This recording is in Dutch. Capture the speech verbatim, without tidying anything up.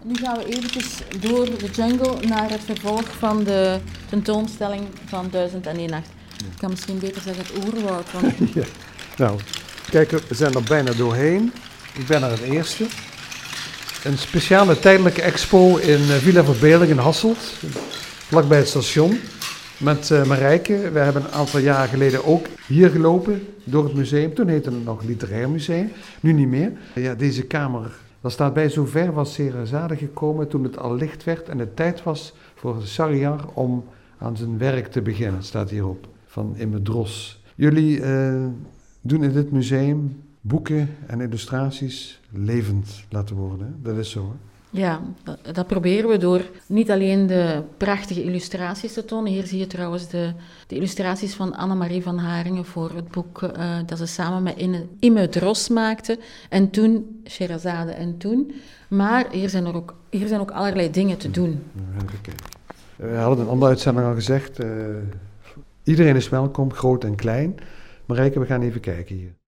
nu gaan we eventjes door de jungle naar het vervolg van de tentoonstelling van duizend en één Nacht. Ik kan misschien beter zeggen het oerwoud. Want... Ja. Nou, kijk, we zijn er bijna doorheen. Ik ben er het eerste. Een speciale tijdelijke expo in Villa Verbeelding in Hasselt, vlakbij het station. Met uh, Marijke. We hebben een aantal jaren geleden ook hier gelopen door het museum. Toen heette het nog Literair Museum, nu niet meer. Ja, deze kamer, daar staat bij, zover was Sherazade gekomen toen het al licht werd en het tijd was voor Shahryar om aan zijn werk te beginnen, staat hierop, van Imme Dros. Jullie uh, doen in dit museum boeken en illustraties levend laten worden, hè? Dat is zo, hè? Ja, dat, dat proberen we door niet alleen de prachtige illustraties te tonen. Hier zie je trouwens de, de illustraties van Annemarie van Haringen voor het boek uh, dat ze samen met Imme Dros maakte. En toen Sherazade en toen. Maar hier zijn er ook, hier zijn ook allerlei dingen te doen. Even kijken. We hadden in een andere uitzending al gezegd, uh, iedereen is welkom, groot en klein. Marijke, we gaan even kijken hier.